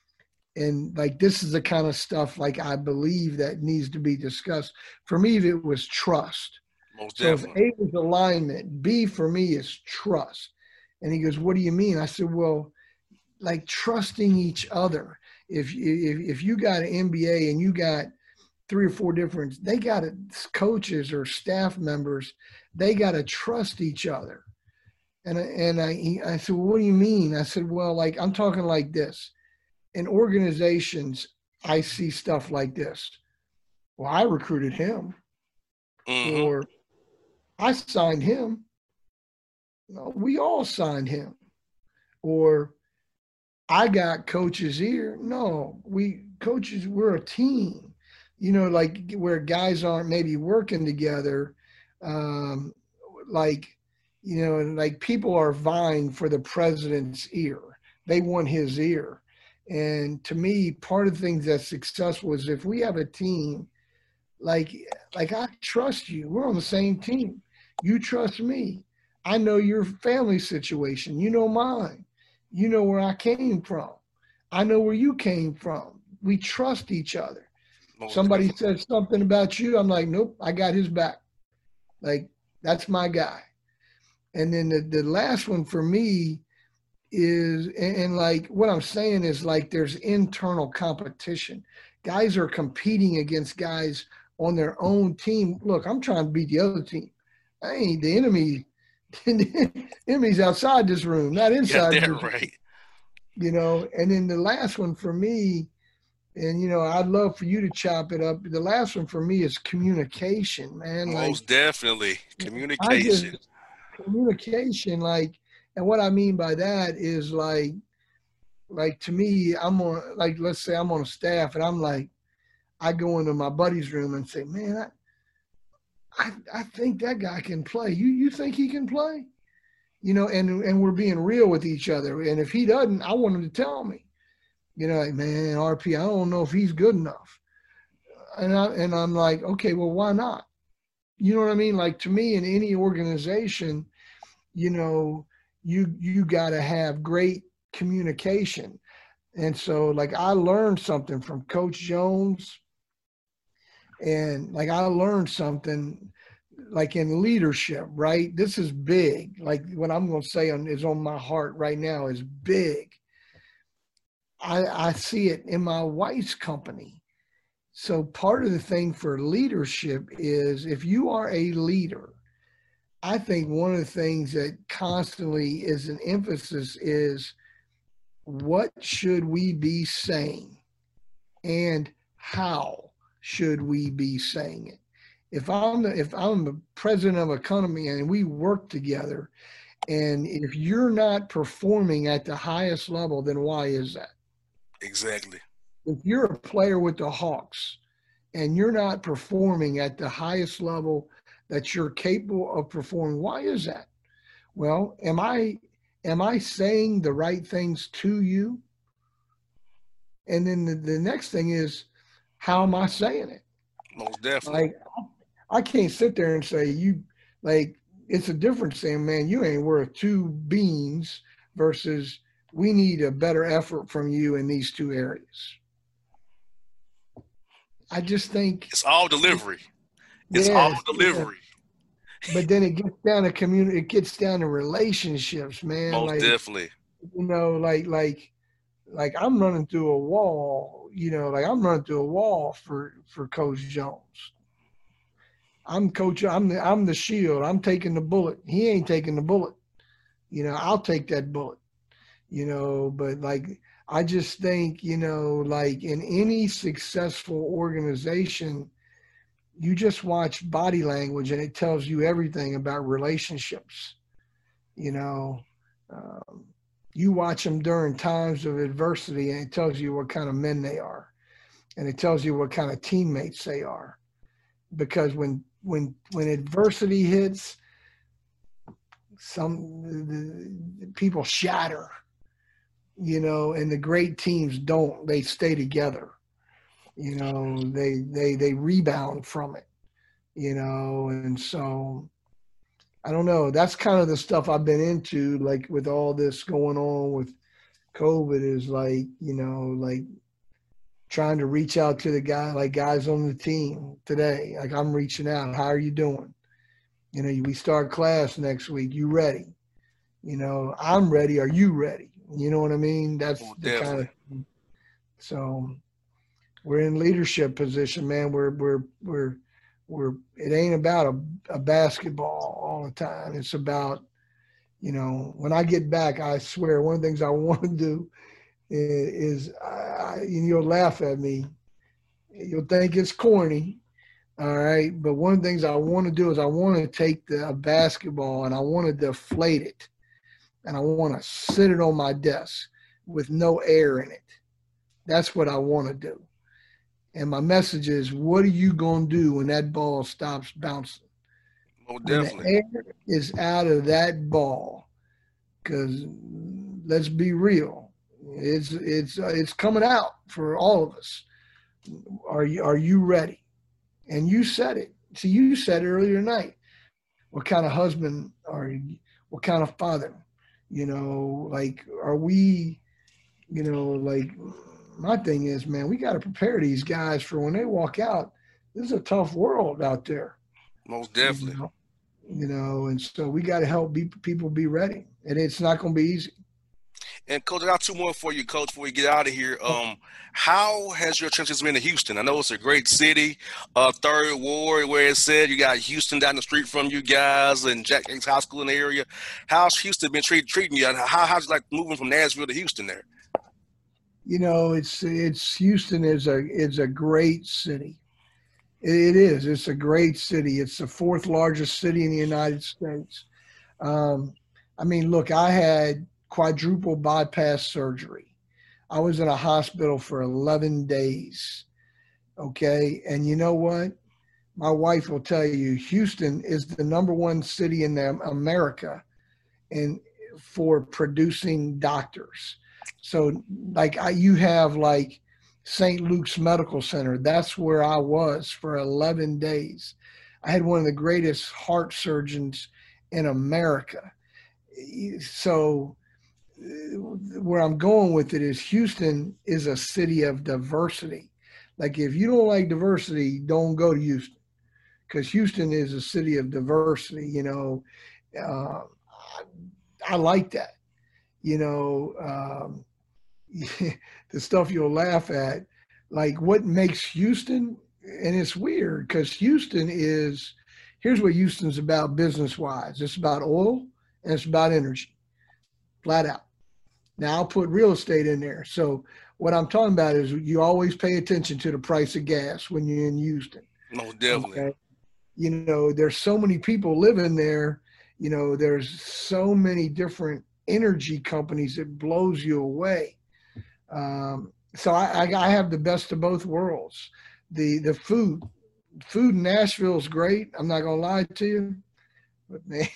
and like this is the kind of stuff like I believe that needs to be discussed. For me, it was trust. Most so definitely. if A is alignment, B for me is trust. And he goes, what do you mean? I said, well, like trusting each other. If if if you got an N B A and you got three or four different, they got to, coaches or staff members, they got to trust each other. And, and I, I said, well, what do you mean? I said, well, like, I'm talking like this. In organizations, I see stuff like this. Well, I recruited him. Mm-hmm. Or I signed him. No, we all signed him. Or I got coach's ear. No, we coaches, we're a team. You know, like where guys aren't maybe working together, um, like, you know, like people are vying for the president's ear. They want his ear. And to me, part of the things that's successful is if we have a team, like, like I trust you. We're on the same team. You trust me. I know your family situation. You know mine. You know where I came from. I know where you came from. We trust each other. Most Somebody definitely. says something about you, I'm like, nope, I got his back. Like, that's my guy. And then the, the last one for me is, and, and like what I'm saying is like there's internal competition. Guys are competing against guys on their own team. Look, I'm trying to beat the other team. I ain't the enemy. The enemy's outside this room, not Got inside that this room, right. you know. And then the last one for me, and you know, I'd love for you to chop it up. The last one for me is communication, man. Like Most definitely. I just Communication. communication, like, and what I mean by that is like, like to me, I'm on, like, let's say I'm on a staff and I'm like, I go into my buddy's room and say, man, I, I, I think that guy can play. You, you think he can play? You know, and, and we're being real with each other. And if he doesn't, I want him to tell me, you know, like, man, R P, I don't know if he's good enough. And I, and I'm like, okay, well, why not? You know what I mean? Like to me, in any organization, you know, you you got to have great communication. And so like I learned something from Coach Jones, and like I learned something like in leadership, right? This is big. Like what I'm going to say on, is on my heart right now is big. I, I see it in my wife's company. So part of the thing for leadership is if you are a leader, I think one of the things that constantly is an emphasis is what should we be saying and how should we be saying it? If I'm the, if I'm the president of a company and we work together, and if you're not performing at the highest level, then why is that? Exactly. If you're a player with the Hawks and you're not performing at the highest level that you're capable of performing, why is that? Well, am I am I saying the right things to you? And then the, the next thing is, how am I saying it? Most definitely. Like, I can't sit there and say you, like, it's a difference saying, man, you ain't worth two beans versus we need a better effort from you in these two areas. I just think, It's all delivery. It's all yes, yeah. delivery. But then it gets down to community, it gets down to relationships, man. Most Like, definitely. you know, like, like, like I'm running through a wall, you know, like I'm running through a wall for, for Coach Jones. I'm coach. I'm the, I'm the shield. I'm taking the bullet. He ain't taking the bullet. You know, I'll take that bullet, you know, but like, I just think, you know, like in any successful organization, you just watch body language and it tells you everything about relationships. You know, um, you watch them during times of adversity and it tells you what kind of men they are. And it tells you what kind of teammates they are. Because when, when, when adversity hits, some the, the people shatter, you know, and the great teams don't, they stay together, you know, they, they, they rebound from it, you know? And so I don't know, that's kind of the stuff I've been into, like with all this going on with COVID is like, you know, like trying to reach out to the guy, like guys on the team today, like I'm reaching out, how are you doing? You know, we start class next week. You ready? You know, I'm ready. Are you ready? You know what I mean? That's Most the kind definitely. of, so we're in leadership position, man. We're, we're, we're, we're, it ain't about a, a basketball all the time. It's about, you know, when I get back, I swear one of the things I want to do is, is I, you'll laugh at me. You'll think it's corny. All right. But one of the things I want to do is I want to take the basketball and I want to deflate it. And I want to sit it on my desk with no air in it. That's what I want to do. And my message is, what are you going to do when that ball stops bouncing? Most When the definitely. air is out of that ball, because let's be real, it's it's uh, it's coming out for all of us. Are you are you ready? And you said it. See, you said it earlier tonight. What kind of husband are you? What kind of father? You know, like, are we You know, like my thing is, man, we got to prepare these guys for when they walk out. This is a tough world out there. Most You definitely. know, you know, and so we got to help be, people be ready, and it's not going to be easy. And coach, I got two more for you, coach, before we get out of here. Um, how has your transition been to Houston? I know it's a great city, uh, Third Ward, where it said you got Houston down the street from you guys, and Jack Yates High School in the area. How's Houston been treat, treating you? How how's it like moving from Nashville to Houston there? You know, it's it's Houston is a is a great city. It is. It's a great city. It's the fourth largest city in the United States. Um, I mean, look, I had quadruple bypass surgery. I was in a hospital for eleven days. Okay. And you know what? My wife will tell you Houston is the number one city in America and for producing doctors. So, like, I, you have like Saint Luke's Medical Center. That's where I was for eleven days. I had one of the greatest heart surgeons in America. So, where I'm going with it is Houston is a city of diversity. Like, if you don't like diversity, don't go to Houston, because Houston is a city of diversity. You know, uh, I, I like that. You know, um, the stuff you'll laugh at, like what makes Houston, and it's weird because Houston is, here's what Houston's about business wise. It's about oil and it's about energy, flat out. Now I'll put real estate in there. So what I'm talking about is you always pay attention to the price of gas when you're in Houston. No, definitely. Okay? You know, there's so many people living there. You know, there's so many different energy companies that blows you away. Um, so I, I, I have the best of both worlds. The the food, food in Nashville is great. I'm not gonna lie to you, but man,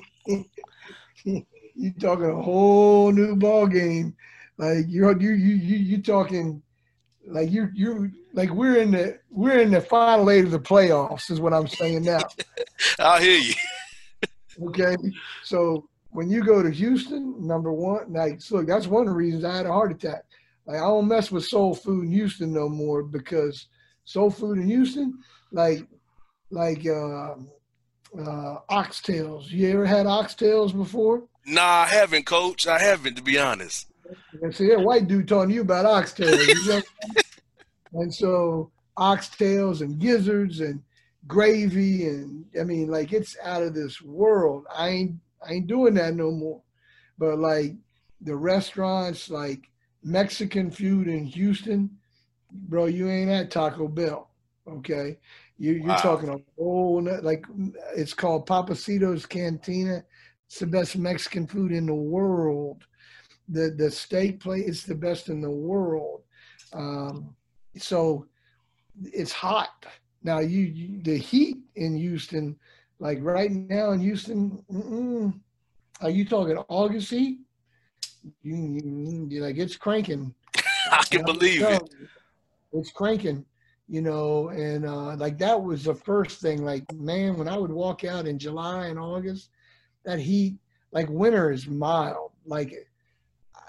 you talking a whole new ball game. Like you're you you you you talking like you you like we're in the we're in the final eight of the playoffs is what I'm saying now. I hear you. Okay, so when you go to Houston, number one, like look, that's one of the reasons I had a heart attack. Like I don't mess with soul food in Houston no more because soul food in Houston, like like uh, uh, oxtails. You ever had oxtails before? Nah, I haven't, coach. I haven't, to be honest. And see, that white dude talking to you about oxtails. You know? And so oxtails and gizzards and gravy and I mean, like it's out of this world. I ain't I ain't doing that no more. But like the restaurants, like Mexican food in Houston, bro, you ain't at Taco Bell. Okay, you, you're Wow. talking a whole like it's called Papacito's Cantina. It's the best Mexican food in the world. The the steak plate is the best in the world. Um, so it's hot now. You, you the heat in Houston, like right now in Houston, mm-mm. Are you talking August heat? You, you, you like it's cranking. I can believe it. It's cranking, you know, and uh, like that was the first thing. Like, man, when I would walk out in July and August, that heat, like winter is mild. Like, I,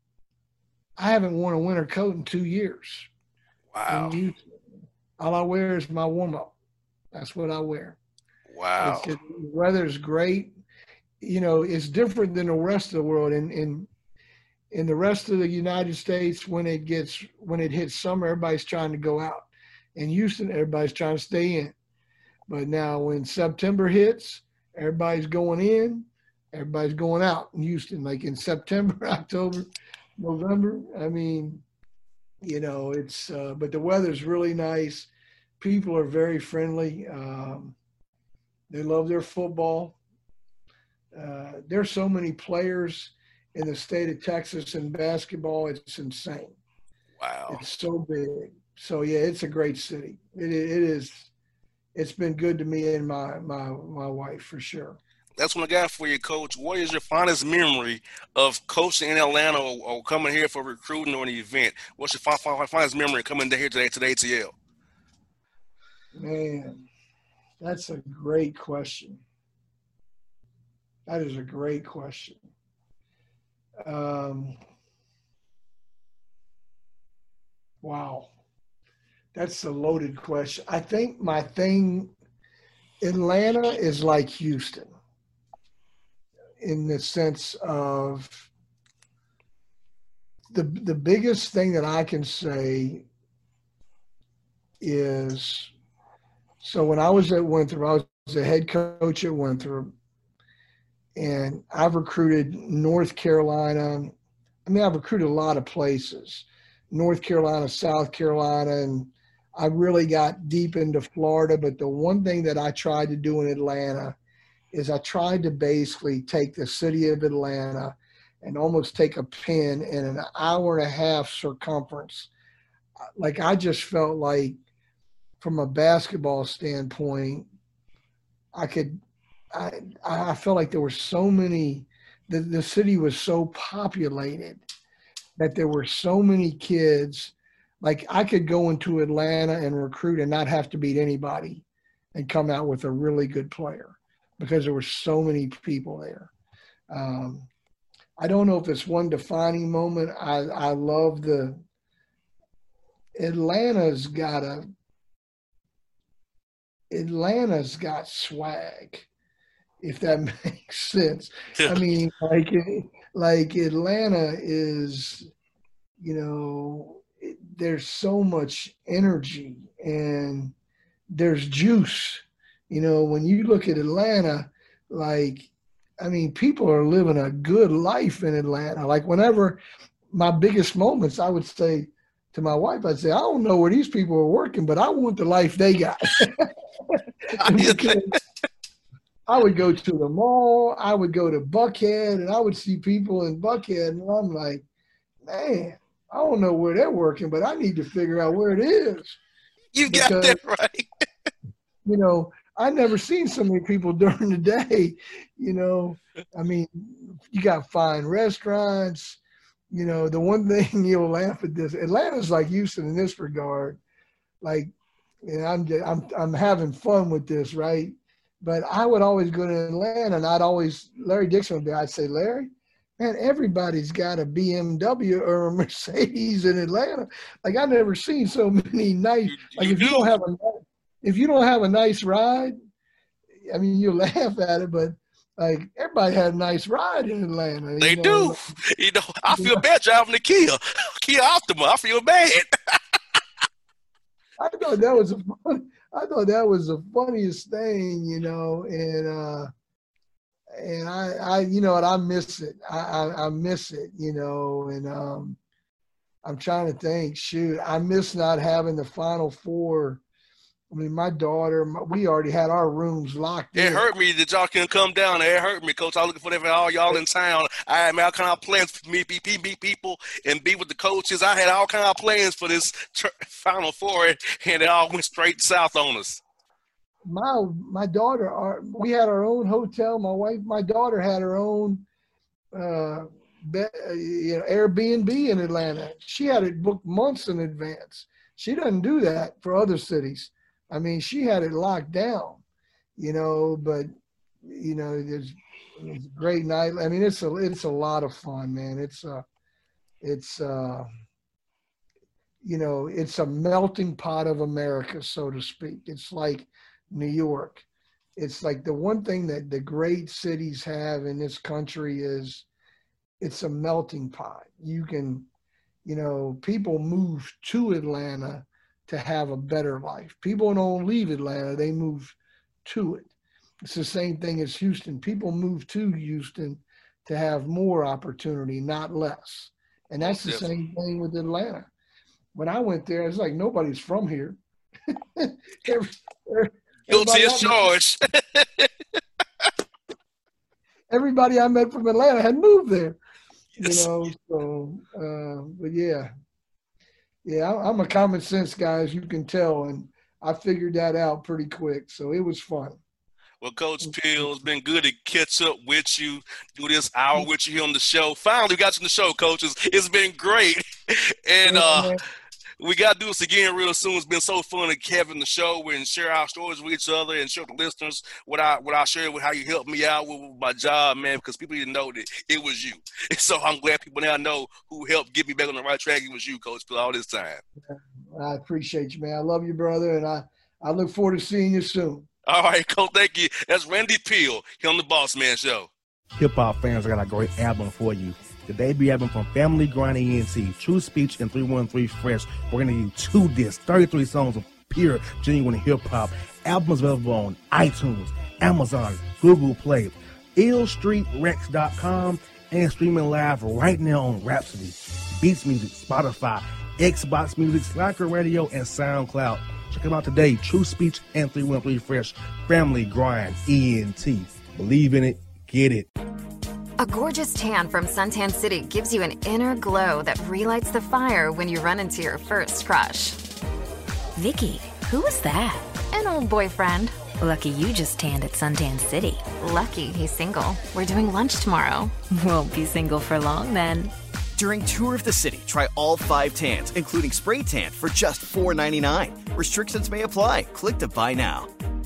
I haven't worn a winter coat in two years. Wow. And all I wear is my warm up. That's what I wear. Wow. It's just, the weather's great. You know, it's different than the rest of the world. And in in the rest of the United States, when it gets when it hits summer, everybody's trying to go out. In Houston, everybody's trying to stay in. But now when September hits, everybody's going in, everybody's going out in Houston. Like in September, October, November. I mean, you know, it's uh, but the weather's really nice. People are very friendly. Um, they love their football. Uh, there's so many players in the state of Texas in basketball. It's insane. Wow. It's so big. So yeah, it's a great city. It, it is. It's been good to me and my my my wife for sure. That's what I got for you, Coach. What is your fondest memory of coaching in Atlanta or, or coming here for recruiting or an event? What's your fondest memory coming here today to the A T L? Man, that's a great question. That is a great question. Um, Wow. That's a loaded question. I think my thing, Atlanta is like Houston in the sense of the the biggest thing that I can say is, so when I was at Winthrop, I was a head coach at Winthrop, and I've recruited North Carolina. I mean, I've recruited a lot of places, North Carolina, South Carolina, and I really got deep into Florida. But the one thing that I tried to do in Atlanta is I tried to basically take the city of Atlanta and almost take a pin in an hour and a half circumference. Like, I just felt like from a basketball standpoint, I could, I, I felt like there were so many, the, the city was so populated that there were so many kids. Like, I could go into Atlanta and recruit and not have to beat anybody and come out with a really good player because there were so many people there. Um, I don't know if it's one defining moment. I, I love the Atlanta's got a Atlanta's got swag, if that makes sense. I mean, like like Atlanta is, you know, it, there's so much energy and there's juice. You know, when you look at Atlanta, like, I mean, people are living a good life in Atlanta. Like, whenever my biggest moments, I would say to my wife, I'd say, I don't know where these people are working, but I want the life they got. I would go to the mall, I would go to Buckhead, and I would see people in Buckhead, and I'm like, man, I don't know where they're working, but I need to figure out where it is. You because, got that right. You know, I never seen so many people during the day. You know, I mean, you got fine restaurants. You know, the one thing you'll laugh at this, Atlanta's like Houston in this regard. Like, and I'm I'm I'm having fun with this, right? But I would always go to Atlanta, and I'd always Larry Dixon would be. I'd say, Larry, man, everybody's got a B M W or a Mercedes in Atlanta. Like, I've never seen so many nice. Like, if you don't have a if you don't have a nice ride, I mean, you laugh at it, but like, everybody had a nice ride in Atlanta. They know? do. You know, I feel bad driving the Kia, Kia Optima. I feel bad. I thought that was a fun. I thought that was the funniest thing, you know, and uh, and I, I, you know, and I miss it. I, I, I miss it, you know, and um, I'm trying to think. Shoot, I miss not having the Final Four. I mean, my daughter, my, we already had our rooms locked it in. It hurt me that y'all couldn't come down. It hurt me, Coach. I was looking for that for all y'all in town. I had all kind of plans for me, be, be people, and be with the coaches. I had all kind of plans for this ter- Final Four, and it all went straight south on us. My my daughter, our, we had our own hotel. My wife, my daughter had her own uh, be, you know, Airbnb in Atlanta. She had it booked months in advance. She doesn't do that for other cities. I mean, she had it locked down, you know, but, you know, it's, it's a great night. I mean, it's a, it's a lot of fun, man. It's a, it's uh, you know, it's a melting pot of America, so to speak. It's like New York. It's like the one thing that the great cities have in this country is it's a melting pot. You can, you know, people move to Atlanta to have a better life. People don't leave Atlanta, they move to it. It's the same thing as Houston. People move to Houston to have more opportunity, not less. And that's the same thing with Atlanta. When I went there, it's like nobody's from here. Every, Guilty as charged. Everybody I met from Atlanta had moved there. Yes. You know, so, uh, but yeah. Yeah, I'm a common sense guy, as you can tell, and I figured that out pretty quick. So it was fun. Well, Coach Pill, it's been good to catch up with you, do this hour with you here on the show. Finally, we got you on the show, coaches. It's been great. And uh, We got to do this again real soon. It's been so fun to having the show and share our stories with each other and share with the listeners what I what I shared with how you helped me out with, with my job, man, because people didn't know that it was you. And so I'm glad people now know who helped get me back on the right track. It was you, Coach, for all this time. I appreciate you, man. I love you, brother, and I, I look forward to seeing you soon. All right, Coach, thank you. That's Randy Peel here on the Boss Man Show. Hip-hop fans, I got a great album for you. The debut album from Family Grind E N T, True Speech and three one three Fresh. We're going to give you two discs, thirty-three songs of pure, genuine hip-hop. Albums available on iTunes, Amazon, Google Play, ill street rex dot com, and streaming live right now on Rhapsody, Beats Music, Spotify, Xbox Music, Slacker Radio, and SoundCloud. Check them out today. True Speech and three one three Fresh. Family Grind E N T. Believe in it. Get it. A gorgeous tan from Suntan City gives you an inner glow that relights the fire when you run into your first crush. Vicky, who was that? An old boyfriend. Lucky you just tanned at Suntan City. Lucky he's single. We're doing lunch tomorrow. Won't be single for long then. During Tour of the City, try all five tans, including spray tan, for just four ninety-nine. Restrictions may apply. Click to buy now.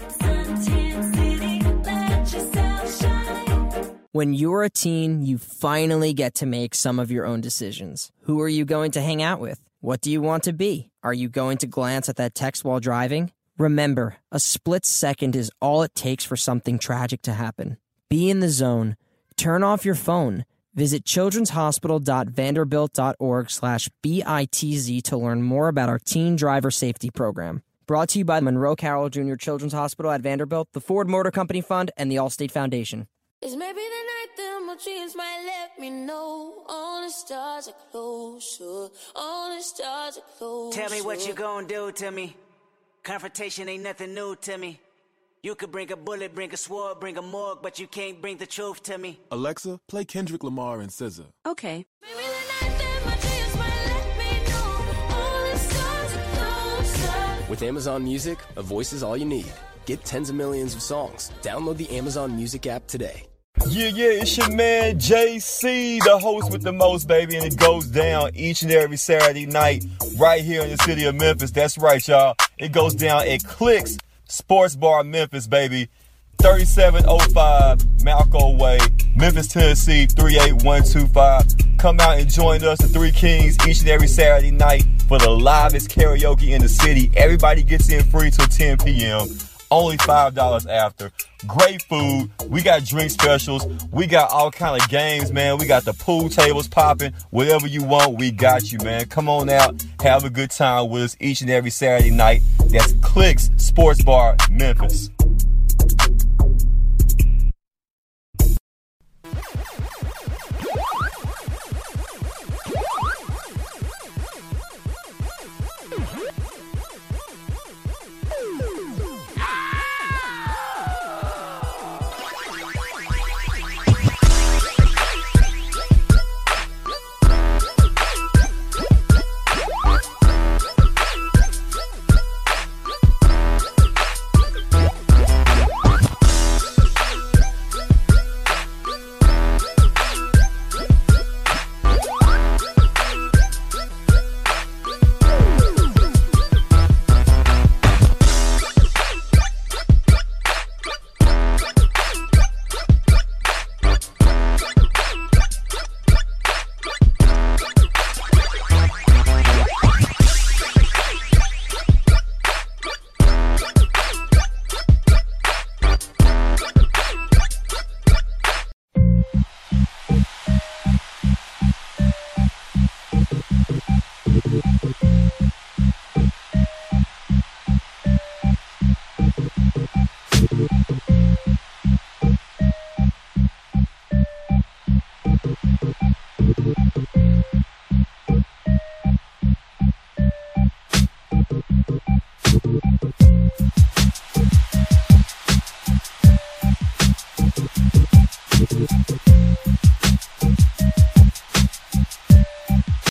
When you're a teen, you finally get to make some of your own decisions. Who are you going to hang out with? What do you want to be? Are you going to glance at that text while driving? Remember, a split second is all it takes for something tragic to happen. Be in the zone. Turn off your phone. Visit childrenshospital.vanderbilt.org slash BITZ to learn more about our teen driver safety program. Brought to you by Monroe Carroll Junior Children's Hospital at Vanderbilt, the Ford Motor Company Fund, and the Allstate Foundation. It's maybe the night that my dreams might let me know all the stars are closer, all the stars are closer. Tell me what you gonna do to me. Confrontation ain't nothing new to me. You could bring a bullet, bring a sword, bring a morgue, but you can't bring the truth to me. Alexa, play Kendrick Lamar and S Z A. Okay. Maybe the night that my dreams might let me know all the stars are closer. With Amazon Music, a voice is all you need. Get tens of millions of songs. Download the Amazon Music app today. Yeah, yeah, it's your man J C, the host with the most, baby, and it goes down each and every Saturday night right here in the city of Memphis. That's right, y'all. It goes down at Clicks Sports Bar Memphis, baby. thirty-seven oh five Malco Way, Memphis, Tennessee, three eight one two five. Come out and join us, the Three Kings, each and every Saturday night for the livest karaoke in the city. Everybody gets in free till ten p.m. Only five dollars after. Great food. We got drink specials. We got all kind of games, man. We got the pool tables popping. Whatever you want, we got you, man. Come on out. Have a good time with us each and every Saturday night. That's Clicks Sports Bar, Memphis.